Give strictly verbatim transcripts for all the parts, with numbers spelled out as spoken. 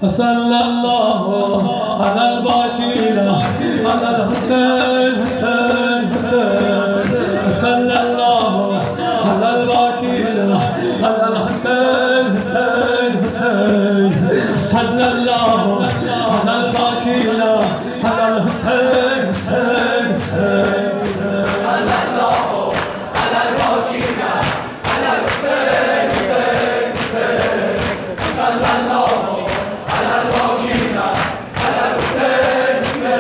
صلى الله على الباقينا على الحسين حسين حسين صلى الله على الباقينا على الحسين حسين حسين صلى الله على الباقينا على الحسين حسين حسين صلى الله على الباقينا على الحسين حسين حسين صلى الله على الباقينا على الحسين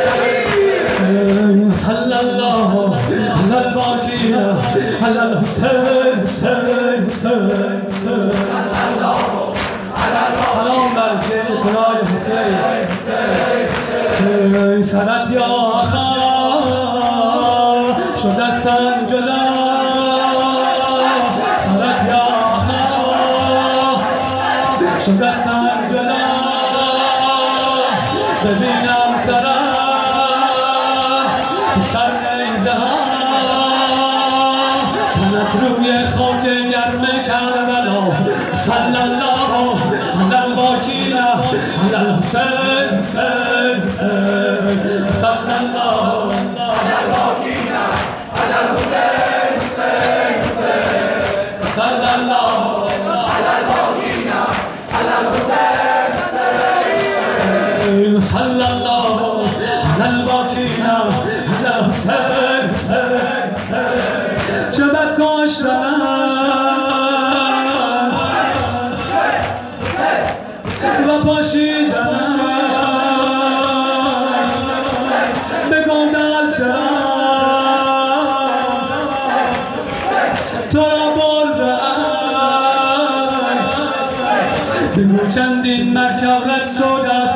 حسين صلى الله على الباقينا على الحسين حسين حسين صلى الله على سلام بر کنای حسین سرت یا آخر شد دستن جلا سرت یا آخر شد دستن جلا ببینم سرت سر نیزه ها تنت روی خاک گرم کربلا صلی الله على الباقينا على الحسين حسين حسين صلى الله على الباقينا على الحسين حسين حسين صلى الله على الباقينا على الحسين حسين صلى الله على الباقينا على الحسين حسين حسين جبت کاشتن و پاشیدن بگم در چرا تو را بردن بگو چندین مرکب رد شده